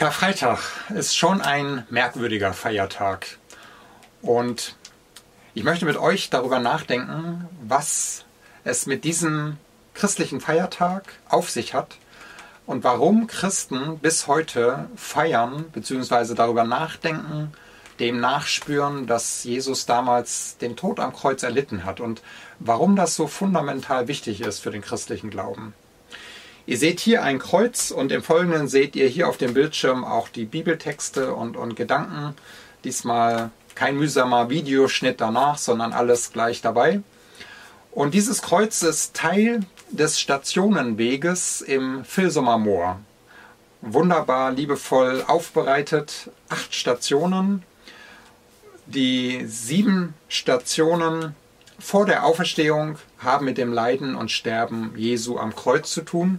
Karfreitag ist schon ein merkwürdiger Feiertag und ich möchte mit euch darüber nachdenken, was es mit diesem christlichen Feiertag auf sich hat und warum Christen bis heute feiern bzw. darüber nachdenken, dem nachspüren, dass Jesus damals den Tod am Kreuz erlitten hat und warum das so fundamental wichtig ist für den christlichen Glauben. Ihr seht hier ein Kreuz und im Folgenden seht ihr hier auf dem Bildschirm auch die Bibeltexte und Gedanken. Diesmal kein mühsamer Videoschnitt danach, sondern alles gleich dabei. Und dieses Kreuz ist Teil des Stationenweges im Vilsumer Moor. Wunderbar, liebevoll aufbereitet, 8 Stationen. Die 7 Stationen vor der Auferstehung haben mit dem Leiden und Sterben Jesu am Kreuz zu tun.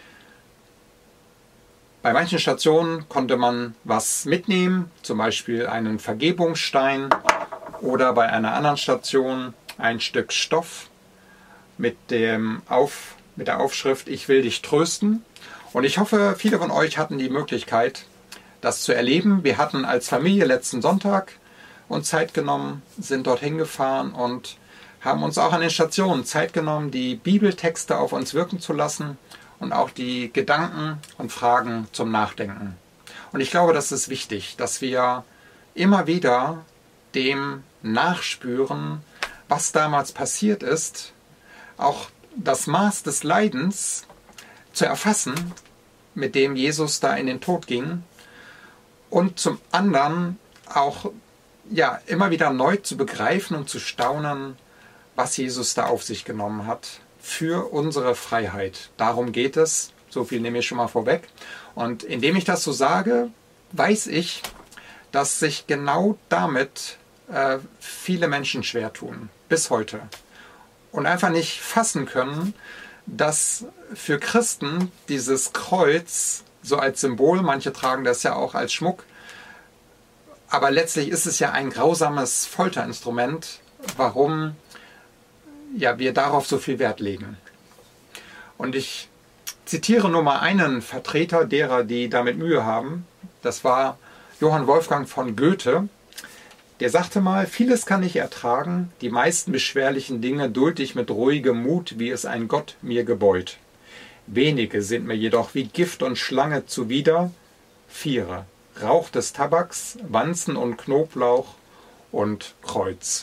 Bei manchen Stationen konnte man was mitnehmen, zum Beispiel einen Vergebungsstein oder bei einer anderen Station ein Stück Stoff mit der Aufschrift "Ich will dich trösten". Und ich hoffe, viele von euch hatten die Möglichkeit, das zu erleben. Wir hatten als Familie letzten Sonntag uns Zeit genommen, sind dorthin gefahren und haben uns auch an den Stationen Zeit genommen, die Bibeltexte auf uns wirken zu lassen und auch die Gedanken und Fragen zum Nachdenken. Und ich glaube, das ist wichtig, dass wir immer wieder dem nachspüren, was damals passiert ist, auch das Maß des Leidens zu erfassen, mit dem Jesus da in den Tod ging, und zum anderen auch immer wieder neu zu begreifen und zu staunen, was Jesus da auf sich genommen hat für unsere Freiheit. Darum geht es. So viel nehme ich schon mal vorweg. Und indem ich das so sage, weiß ich, dass sich genau damit viele Menschen schwer tun. Bis heute. Und einfach nicht fassen können, dass für Christen dieses Kreuz so als Symbol, manche tragen das ja auch als Schmuck, aber letztlich ist es ja ein grausames Folterinstrument, warum wir darauf so viel Wert legen. Und ich zitiere nur mal einen Vertreter derer, die damit Mühe haben. Das war Johann Wolfgang von Goethe. Der sagte mal: "Vieles kann ich ertragen, die meisten beschwerlichen Dinge duld ich mit ruhigem Mut, wie es ein Gott mir gebeut. Wenige sind mir jedoch wie Gift und Schlange zuwider, 4: Rauch des Tabaks, Wanzen und Knoblauch und Kreuz."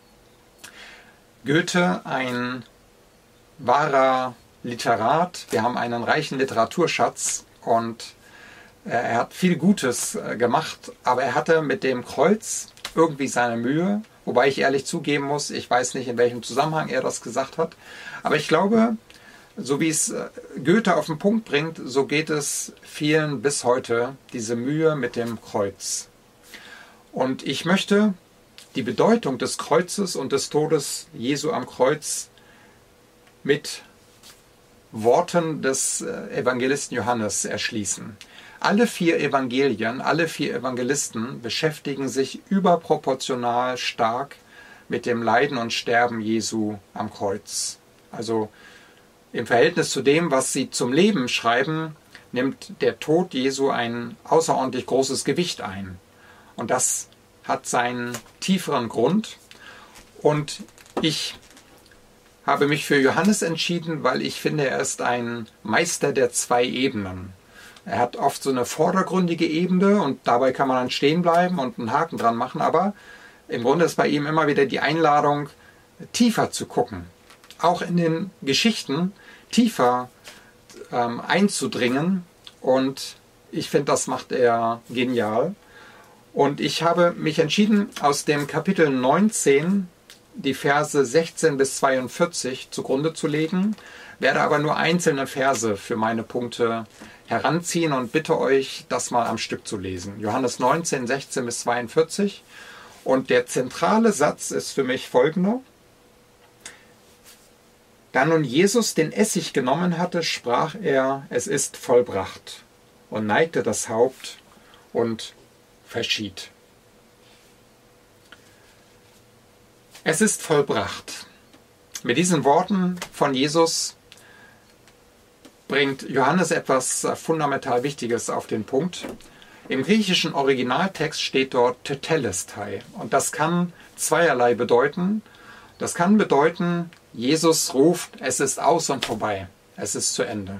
Goethe, ein wahrer Literat. Wir haben einen reichen Literaturschatz und er hat viel Gutes gemacht, aber er hatte mit dem Kreuz irgendwie seine Mühe, wobei ich ehrlich zugeben muss, ich weiß nicht, in welchem Zusammenhang er das gesagt hat, aber ich glaube, so wie es Goethe auf den Punkt bringt, so geht es vielen bis heute, diese Mühe mit dem Kreuz. Und ich möchte die Bedeutung des Kreuzes und des Todes Jesu am Kreuz mit Worten des Evangelisten Johannes erschließen. Alle 4 Evangelien, alle 4 Evangelisten beschäftigen sich überproportional stark mit dem Leiden und Sterben Jesu am Kreuz. Also im Verhältnis zu dem, was sie zum Leben schreiben, nimmt der Tod Jesu ein außerordentlich großes Gewicht ein. Und das hat seinen tieferen Grund. Und ich habe mich für Johannes entschieden, weil ich finde, er ist ein Meister der 2 Ebenen. Er hat oft so eine vordergründige Ebene und dabei kann man dann stehen bleiben und einen Haken dran machen, aber im Grunde ist bei ihm immer wieder die Einladung, tiefer zu gucken. Auch in den Geschichten tiefer einzudringen, und ich finde, das macht er genial. Und ich habe mich entschieden, aus dem Kapitel 19 die Verse 16 bis 42 zugrunde zu legen, werde aber nur einzelne Verse für meine Punkte heranziehen und bitte euch, das mal am Stück zu lesen. Johannes 19, 16 bis 42. Und der zentrale Satz ist für mich folgender: "Da nun Jesus den Essig genommen hatte, sprach er: Es ist vollbracht, und neigte das Haupt und verschied." Es ist vollbracht. Mit diesen Worten von Jesus bringt Johannes etwas fundamental Wichtiges auf den Punkt. Im griechischen Originaltext steht dort Tetelestai. Und das kann zweierlei bedeuten. Das kann bedeuten, Jesus ruft, es ist aus und vorbei. Es ist zu Ende.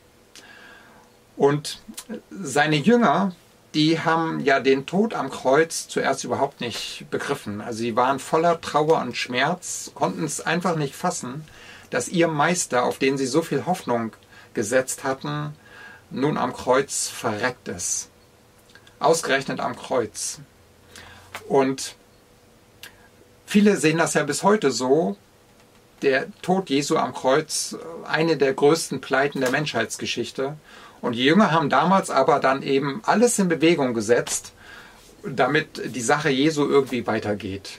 Und seine Jünger, die haben ja den Tod am Kreuz zuerst überhaupt nicht begriffen. Also sie waren voller Trauer und Schmerz, konnten es einfach nicht fassen, dass ihr Meister, auf den sie so viel Hoffnung gesetzt hatten, nun am Kreuz verreckt ist. Ausgerechnet am Kreuz. Und viele sehen das ja bis heute so, der Tod Jesu am Kreuz, eine der größten Pleiten der Menschheitsgeschichte. Und die Jünger haben damals aber dann eben alles in Bewegung gesetzt, damit die Sache Jesu irgendwie weitergeht.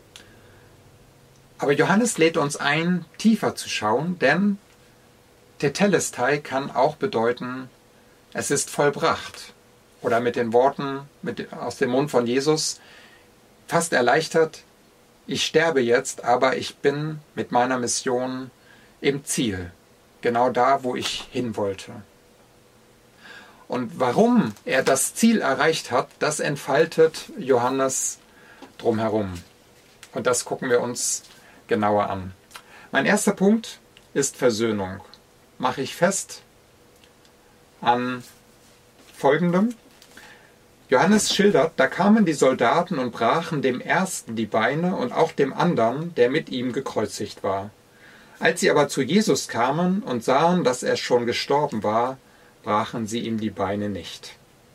Aber Johannes lädt uns ein, tiefer zu schauen, denn Tetelestai kann auch bedeuten, es ist vollbracht. Oder mit den Worten aus dem Mund von Jesus, fast erleichtert, ich sterbe jetzt, aber ich bin mit meiner Mission im Ziel. Genau da, wo ich hin wollte. Und warum er das Ziel erreicht hat, das entfaltet Johannes drumherum. Und das gucken wir uns genauer an. Mein erster Punkt ist Versöhnung. Mache ich fest an Folgendem. Johannes schildert, da kamen die Soldaten und brachen dem ersten die Beine und auch dem anderen, der mit ihm gekreuzigt war. Als sie aber zu Jesus kamen und sahen, dass er schon gestorben war, brachen sie ihm die Beine nicht.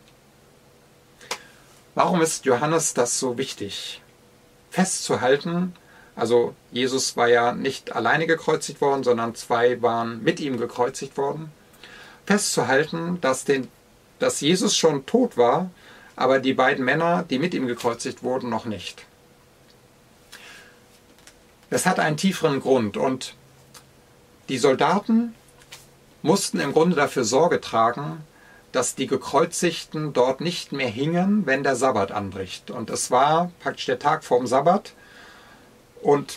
Warum ist Johannes das so wichtig? Festzuhalten, also Jesus war ja nicht alleine gekreuzigt worden, sondern zwei waren mit ihm gekreuzigt worden. Festzuhalten, dass Jesus schon tot war, aber die beiden Männer, die mit ihm gekreuzigt wurden, noch nicht. Das hat einen tieferen Grund und die Soldaten mussten im Grunde dafür Sorge tragen, dass die Gekreuzigten dort nicht mehr hingen, wenn der Sabbat anbricht. Und es war praktisch der Tag vorm Sabbat und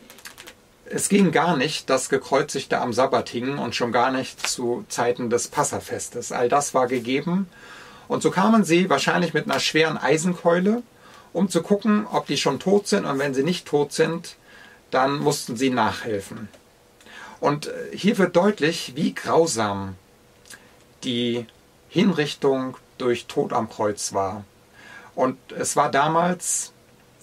es ging gar nicht, dass Gekreuzigte am Sabbat hingen und schon gar nicht zu Zeiten des Passafestes. All das war gegeben. Und so kamen sie wahrscheinlich mit einer schweren Eisenkeule, um zu gucken, ob die schon tot sind. Und wenn sie nicht tot sind, dann mussten sie nachhelfen. Und hier wird deutlich, wie grausam die Hinrichtung durch Tod am Kreuz war. Und es war damals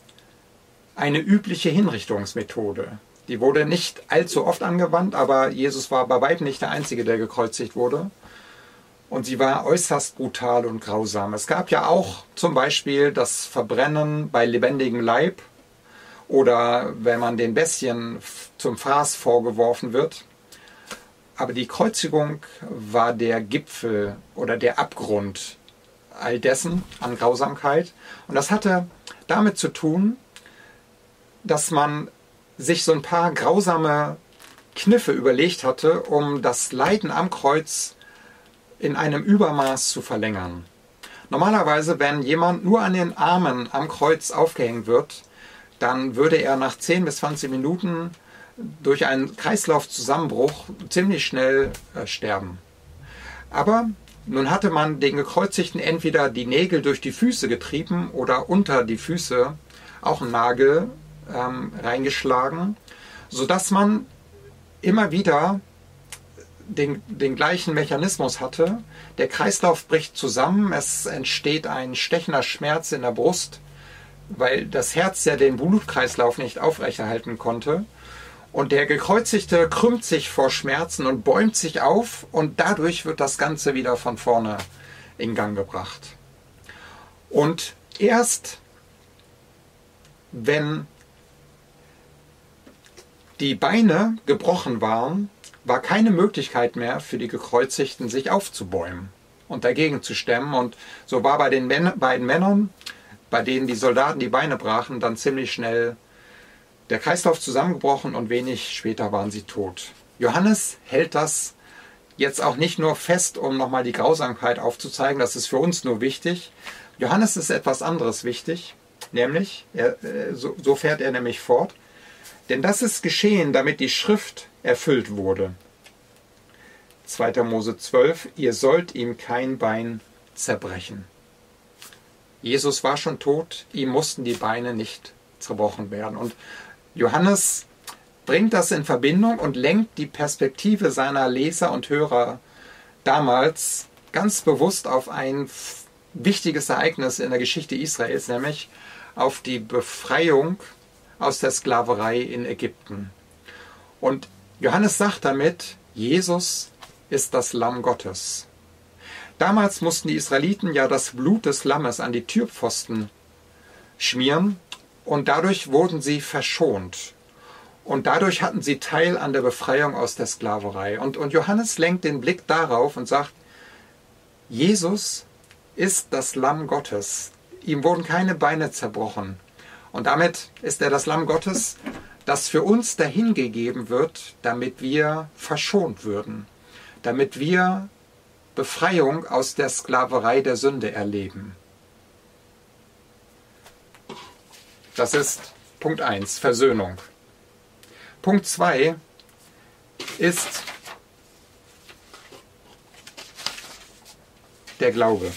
eine übliche Hinrichtungsmethode. Die wurde nicht allzu oft angewandt, aber Jesus war bei weitem nicht der Einzige, der gekreuzigt wurde. Und sie war äußerst brutal und grausam. Es gab ja auch zum Beispiel das Verbrennen bei lebendigem Leib oder wenn man den Bestien zum Fraß vorgeworfen wird. Aber die Kreuzigung war der Gipfel oder der Abgrund all dessen an Grausamkeit. Und das hatte damit zu tun, dass man sich so ein paar grausame Kniffe überlegt hatte, um das Leiden am Kreuz in einem Übermaß zu verlängern. Normalerweise, wenn jemand nur an den Armen am Kreuz aufgehängt wird, dann würde er nach 10 bis 20 Minuten durch einen Kreislaufzusammenbruch ziemlich schnell sterben. Aber nun hatte man den Gekreuzigten entweder die Nägel durch die Füße getrieben oder unter die Füße auch einen Nagel reingeschlagen, sodass man immer wieder den gleichen Mechanismus hatte. Der Kreislauf bricht zusammen, es entsteht ein stechender Schmerz in der Brust, weil das Herz ja den Blutkreislauf nicht aufrechterhalten konnte. Und der Gekreuzigte krümmt sich vor Schmerzen und bäumt sich auf und dadurch wird das Ganze wieder von vorne in Gang gebracht. Und erst wenn die Beine gebrochen waren, war keine Möglichkeit mehr für die Gekreuzigten, sich aufzubäumen und dagegen zu stemmen. Und so war bei den beiden Männern, bei denen die Soldaten die Beine brachen, dann ziemlich schnell der Kreislauf zusammengebrochen und wenig später waren sie tot. Johannes hält das jetzt auch nicht nur fest, um nochmal die Grausamkeit aufzuzeigen, das ist für uns nur wichtig. Johannes ist etwas anderes wichtig, nämlich, so fährt er nämlich fort, denn das ist geschehen, damit die Schrift erfüllt wurde. 2. Mose 12, ihr sollt ihm kein Bein zerbrechen. Jesus war schon tot, ihm mussten die Beine nicht zerbrochen werden. Und Johannes bringt das in Verbindung und lenkt die Perspektive seiner Leser und Hörer damals ganz bewusst auf ein wichtiges Ereignis in der Geschichte Israels, nämlich auf die Befreiung aus der Sklaverei in Ägypten. Und Johannes sagt damit, Jesus ist das Lamm Gottes. Damals mussten die Israeliten ja das Blut des Lammes an die Türpfosten schmieren und dadurch wurden sie verschont. Und dadurch hatten sie Teil an der Befreiung aus der Sklaverei. Und Johannes lenkt den Blick darauf und sagt, Jesus ist das Lamm Gottes. Ihm wurden keine Beine zerbrochen. Und damit ist er das Lamm Gottes, das für uns dahingegeben wird, damit wir verschont würden, damit wir Befreiung aus der Sklaverei der Sünde erleben. Das ist Punkt 1, Versöhnung. Punkt 2 ist der Glaube.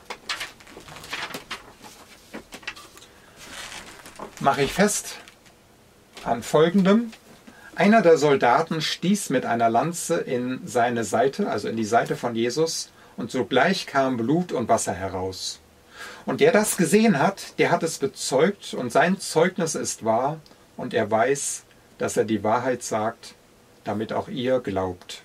Mache ich fest an Folgendem. Einer der Soldaten stieß mit einer Lanze in seine Seite, also in die Seite von Jesus, und sogleich kam Blut und Wasser heraus. Und der das gesehen hat, der hat es bezeugt, und sein Zeugnis ist wahr, und er weiß, dass er die Wahrheit sagt, damit auch ihr glaubt.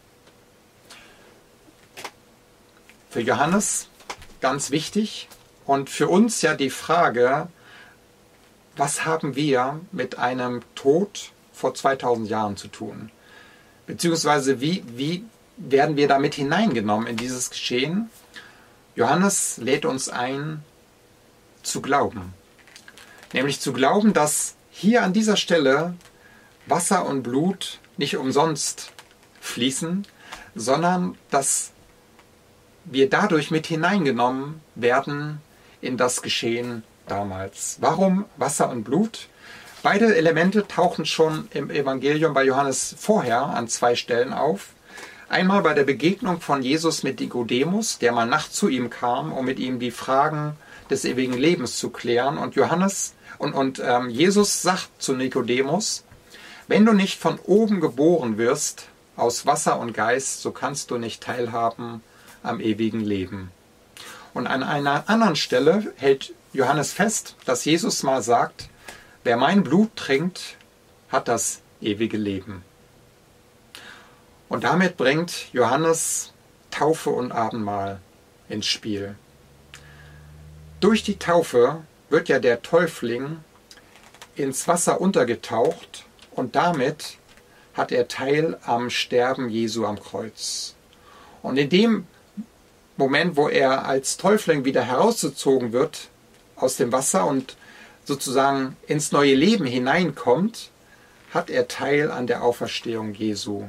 Für Johannes ganz wichtig und für uns ja die Frage, was haben wir mit einem Tod vor 2000 Jahren zu tun? Beziehungsweise wie werden wir damit hineingenommen in dieses Geschehen? Johannes lädt uns ein, zu glauben. Nämlich zu glauben, dass hier an dieser Stelle Wasser und Blut nicht umsonst fließen, sondern dass wir dadurch mit hineingenommen werden in das Geschehen damals. Warum Wasser und Blut? Beide Elemente tauchen schon im Evangelium bei Johannes vorher an 2 Stellen auf. Einmal bei der Begegnung von Jesus mit Nikodemus, der mal nachts zu ihm kam, um mit ihm die Fragen des ewigen Lebens zu klären. Und Jesus sagt zu Nikodemus, wenn du nicht von oben geboren wirst, aus Wasser und Geist, so kannst du nicht teilhaben am ewigen Leben. Und an einer anderen Stelle hält Johannes fest, dass Jesus mal sagt, wer mein Blut trinkt, hat das ewige Leben. Und damit bringt Johannes Taufe und Abendmahl ins Spiel. Durch die Taufe wird ja der Täufling ins Wasser untergetaucht und damit hat er Teil am Sterben Jesu am Kreuz. Und in dem Moment, wo er als Täufling wieder herausgezogen wird aus dem Wasser und sozusagen ins neue Leben hineinkommt, hat er Teil an der Auferstehung Jesu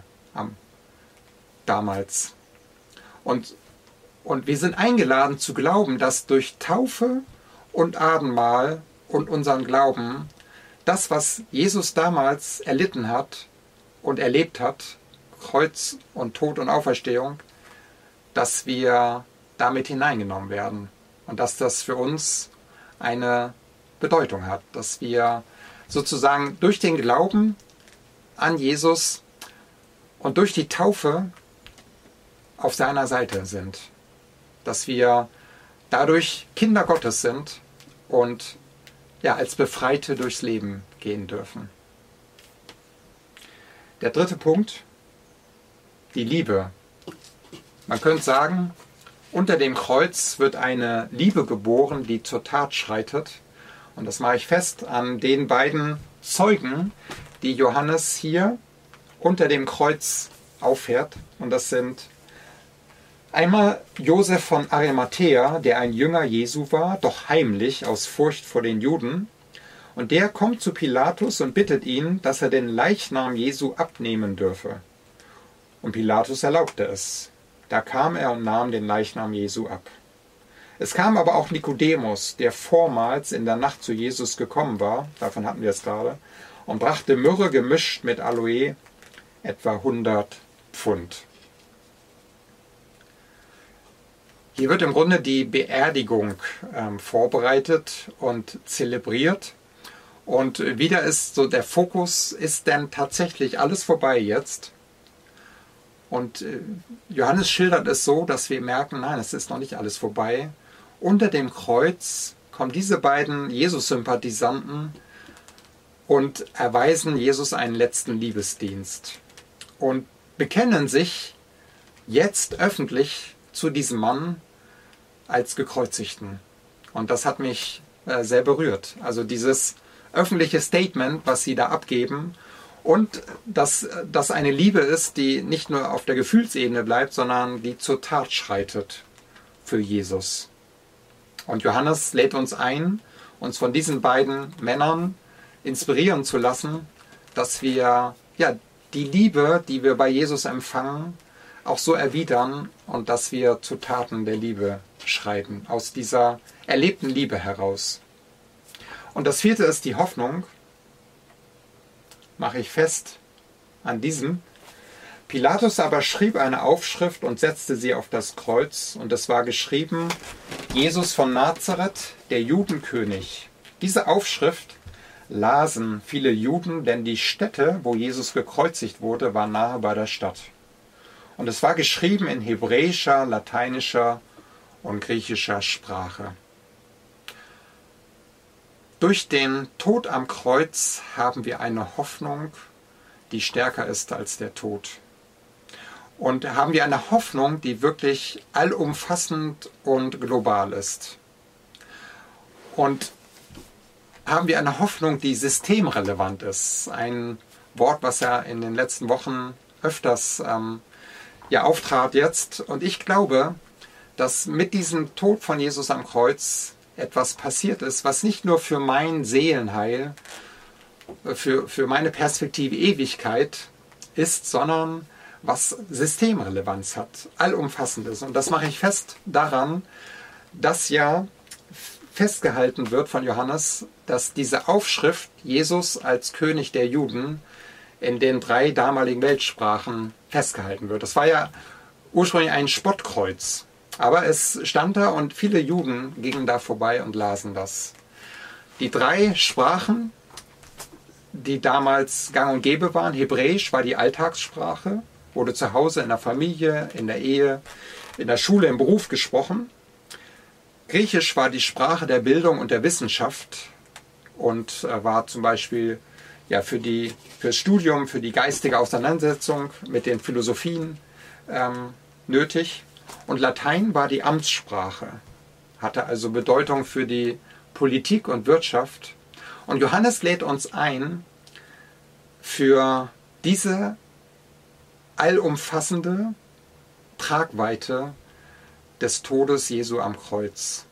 damals. Und wir sind eingeladen zu glauben, dass durch Taufe und Abendmahl und unseren Glauben das, was Jesus damals erlitten hat und erlebt hat, Kreuz und Tod und Auferstehung, dass wir damit hineingenommen werden und dass das für uns eine Bedeutung hat, dass wir sozusagen durch den Glauben an Jesus und durch die Taufe auf seiner Seite sind, dass wir dadurch Kinder Gottes sind und ja, als Befreite durchs Leben gehen dürfen. Der 3. Punkt, die Liebe. Man könnte sagen, unter dem Kreuz wird eine Liebe geboren, die zur Tat schreitet. Und das mache ich fest an den beiden Zeugen, die Johannes hier unter dem Kreuz auffährt. Und das sind einmal Josef von Arimathäa, der ein Jünger Jesu war, doch heimlich aus Furcht vor den Juden. Und der kommt zu Pilatus und bittet ihn, dass er den Leichnam Jesu abnehmen dürfe. Und Pilatus erlaubte es. Da kam er und nahm den Leichnam Jesu ab. Es kam aber auch Nikodemus, der vormals in der Nacht zu Jesus gekommen war, davon hatten wir es gerade, und brachte Myrrhe gemischt mit Aloe, etwa 100 Pfund. Hier wird im Grunde die Beerdigung vorbereitet und zelebriert. Und wieder ist so der Fokus, ist denn tatsächlich alles vorbei jetzt? Und Johannes schildert es so, dass wir merken, nein, es ist noch nicht alles vorbei. Unter dem Kreuz kommen diese beiden Jesus-Sympathisanten und erweisen Jesus einen letzten Liebesdienst und bekennen sich jetzt öffentlich zu diesem Mann als Gekreuzigten. Und das hat mich sehr berührt. Also dieses öffentliche Statement, was sie da abgeben, und dass das eine Liebe ist, die nicht nur auf der Gefühlsebene bleibt, sondern die zur Tat schreitet für Jesus. Und Johannes lädt uns ein, uns von diesen beiden Männern inspirieren zu lassen, dass wir die Liebe, die wir bei Jesus empfangen, auch so erwidern und dass wir zu Taten der Liebe schreiten, aus dieser erlebten Liebe heraus. Und das vierte ist die Hoffnung, mache ich fest an diesem. Pilatus aber schrieb eine Aufschrift und setzte sie auf das Kreuz, und es war geschrieben: Jesus von Nazareth, der Judenkönig. Diese Aufschrift lasen viele Juden, denn die Stätte, wo Jesus gekreuzigt wurde, war nahe bei der Stadt. Und es war geschrieben in hebräischer, lateinischer und griechischer Sprache. Durch den Tod am Kreuz haben wir eine Hoffnung, die stärker ist als der Tod. Und haben wir eine Hoffnung, die wirklich allumfassend und global ist. Und haben wir eine Hoffnung, die systemrelevant ist. Ein Wort, was ja in den letzten Wochen öfters auftrat jetzt. Und ich glaube, dass mit diesem Tod von Jesus am Kreuz etwas passiert ist, was nicht nur für mein Seelenheil, für meine Perspektive Ewigkeit ist, sondern was Systemrelevanz hat, allumfassend ist. Und das mache ich fest daran, dass ja festgehalten wird von Johannes, dass diese Aufschrift Jesus als König der Juden in den 3 damaligen Weltsprachen festgehalten wird. Das war ja ursprünglich ein Spottkreuz, aber es stand da und viele Juden gingen da vorbei und lasen das. Die 3 Sprachen, die damals gang und gäbe waren, Hebräisch war die Alltagssprache, wurde zu Hause in der Familie, in der Ehe, in der Schule, im Beruf gesprochen. Griechisch war die Sprache der Bildung und der Wissenschaft und war zum Beispiel fürs Studium, für die geistige Auseinandersetzung mit den Philosophien nötig. Und Latein war die Amtssprache, hatte also Bedeutung für die Politik und Wirtschaft. Und Johannes lädt uns ein, für diese allumfassende Tragweite des Todes Jesu am Kreuz.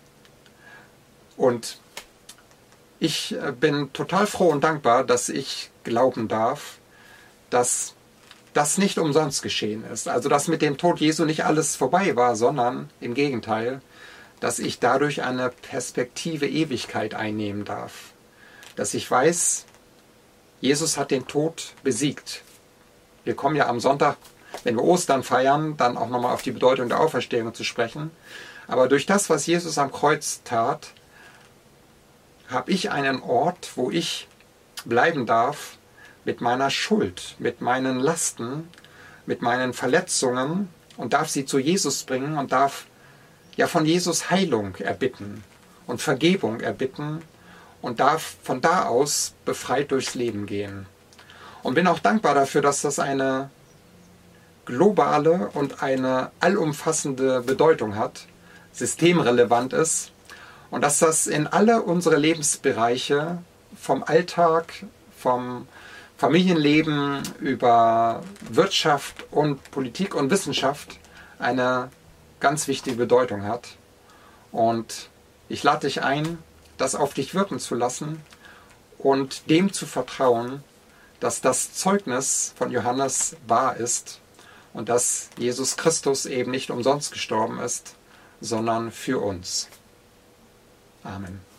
Und ich bin total froh und dankbar, dass ich glauben darf, dass das nicht umsonst geschehen ist. Also dass mit dem Tod Jesu nicht alles vorbei war, sondern im Gegenteil, dass ich dadurch eine Perspektive Ewigkeit einnehmen darf. Dass ich weiß, Jesus hat den Tod besiegt. Wir kommen ja am Sonntag, wenn wir Ostern feiern, dann auch nochmal auf die Bedeutung der Auferstehung zu sprechen. Aber durch das, was Jesus am Kreuz tat, habe ich einen Ort, wo ich bleiben darf mit meiner Schuld, mit meinen Lasten, mit meinen Verletzungen und darf sie zu Jesus bringen und darf von Jesus Heilung erbitten und Vergebung erbitten und darf von da aus befreit durchs Leben gehen. Und bin auch dankbar dafür, dass das eine globale und eine allumfassende Bedeutung hat, systemrelevant ist und dass das in alle unsere Lebensbereiche, vom Alltag, vom Familienleben über Wirtschaft und Politik und Wissenschaft eine ganz wichtige Bedeutung hat. Und ich lade dich ein, das auf dich wirken zu lassen und dem zu vertrauen, dass das Zeugnis von Johannes wahr ist und dass Jesus Christus eben nicht umsonst gestorben ist, sondern für uns. Amen.